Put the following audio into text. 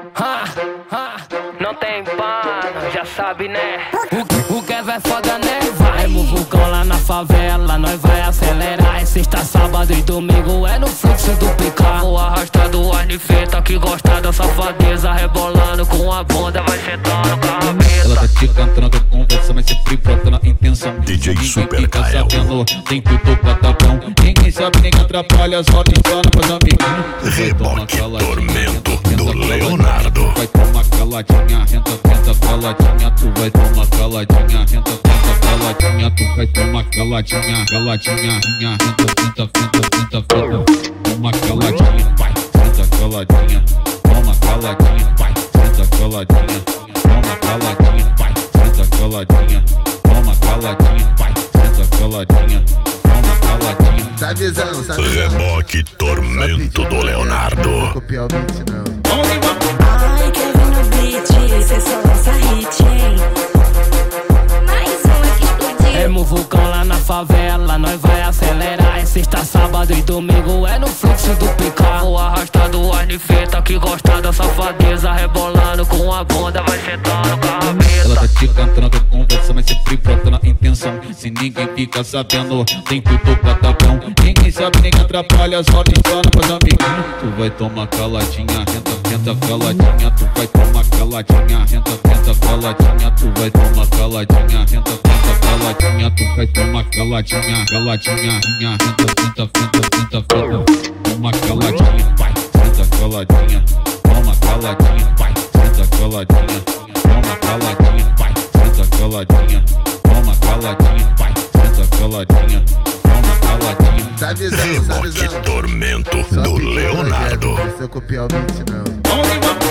Não tem pano, já sabe, né? O Kev é foda, né? Vai no vulcão lá na favela, nós vai acelerar. É sexta, sábado e domingo é no fluxo do picar. Vou arrastando o arnifeta que gosta da safadeza, rebolando com a bunda, vai sentando com a cabeça. Ela tá te cantando conversa, mas sempre brota na intenção. DJ Super fica Kael. sabendo, tem tudo patapão. Ninguém sabe, nem atrapalha, só te ensina pros amiguinhos. Reboque Tormento do Leonardo. Vai tomar caladinha, renta caladinha. Tu vai tomar caladinha, renta caladinha. Tu vai tomar caladinha, caladinha. Renta. Toma caladinha, vai, renta caladinha. Toma caladinha, vai, renta caladinha. Toma caladinha, vai, renta caladinha. Toma caladinha, vai, renta caladinha. Toma caladinha. Sabe visão. Reboque Tormento do Leonardo. Copiar o beat, não. Ai, Kevin no beat, cê só lança hit, hein? Mais uma que explodiu. É no vulcão lá na favela, nós vai acelerar. É sexta, sábado e domingo é no fluxo do picar. Vou arrastando o arnifeta que gosta da safadeza, rebolando com a bunda, vai sentando com a Ela tá cabeça. te cantando conversa, mas sempre brota na intenção. Se ninguém fica sabendo, tem tudo patapão. Ninguém sabe, nem atrapalha, só te ensina pros amiguinhos. Tu vai tomar caladinha, renta caladinha. Tu vai tomar caladinha, renta caladinha. Tu vai tomar caladinha, renta caladinha. Tu vai tomar caladinha, caladinha. Renta. Toma caladinha, vai, renta caladinha. Toma caladinha, vai, renta caladinha. Toma caladinha, vai, senta caladinha. Toma caladinha, vai, senta caladinha. Toma caladinha. Sabe visão. Reboque Tormento do Leonardo. Se eu copiar o beat, não. Vamos embora.